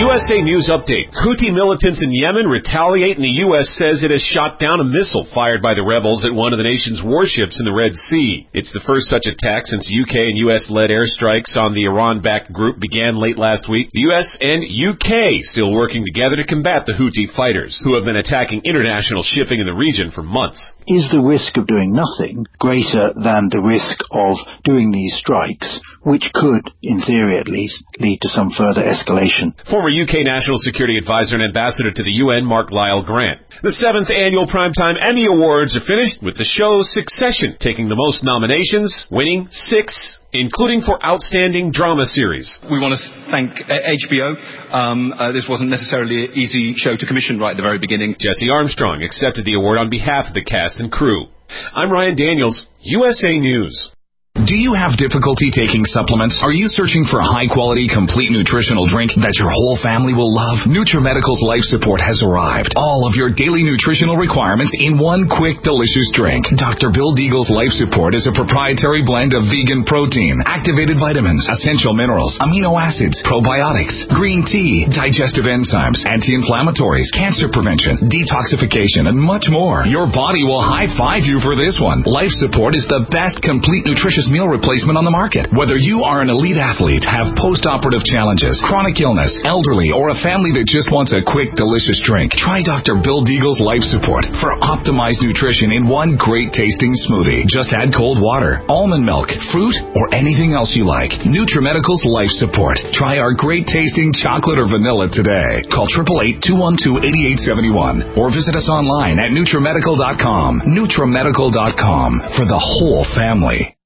USA News Update. Houthi militants in Yemen retaliate, and the U.S. says it has shot down a missile fired by the rebels at one of the nation's warships in the Red Sea. It's the first such attack since UK and U.S.-led airstrikes on the Iran-backed group began late last week. The U.S. and UK still working together to combat the Houthi fighters, who have been attacking international shipping in the region for months. Is the risk of doing nothing greater than the risk of doing these strikes, which could, in theory at least, lead to some further escalation? Former UK National Security Advisor and Ambassador to the UN, Mark Lyle Grant. The 7th annual Primetime Emmy Awards are finished, with the show Succession taking the most nominations, winning 6, including for Outstanding Drama Series. We want to thank HBO. This wasn't necessarily an easy show to commission right at the very beginning. Jesse Armstrong accepted the award on behalf of the cast and crew. I'm Ryan Daniels, USA News. Do you have difficulty taking supplements? Are you searching for a high-quality, complete nutritional drink that your whole family will love? NutriMedical's Life Support has arrived. All of your daily nutritional requirements in one quick, delicious drink. Dr. Bill Deagle's Life Support is a proprietary blend of vegan protein, activated vitamins, essential minerals, amino acids, probiotics, green tea, digestive enzymes, anti-inflammatories, cancer prevention, detoxification, and much more. Your body will high-five you for this one. Life Support is the best complete nutritious meal replacement on the market. Whether you are an elite athlete, have post-operative challenges, chronic illness, elderly, or a family that just wants a quick, delicious drink, try Dr. Bill Deagle's Life Support for optimized nutrition in one great tasting smoothie. Just add cold water, almond milk, fruit, or anything else you like. NutriMedical's Life Support. Try our great tasting chocolate or vanilla today. Call 888-212-8871 or visit us online at NutriMedical.com. NutriMedical.com for the whole family.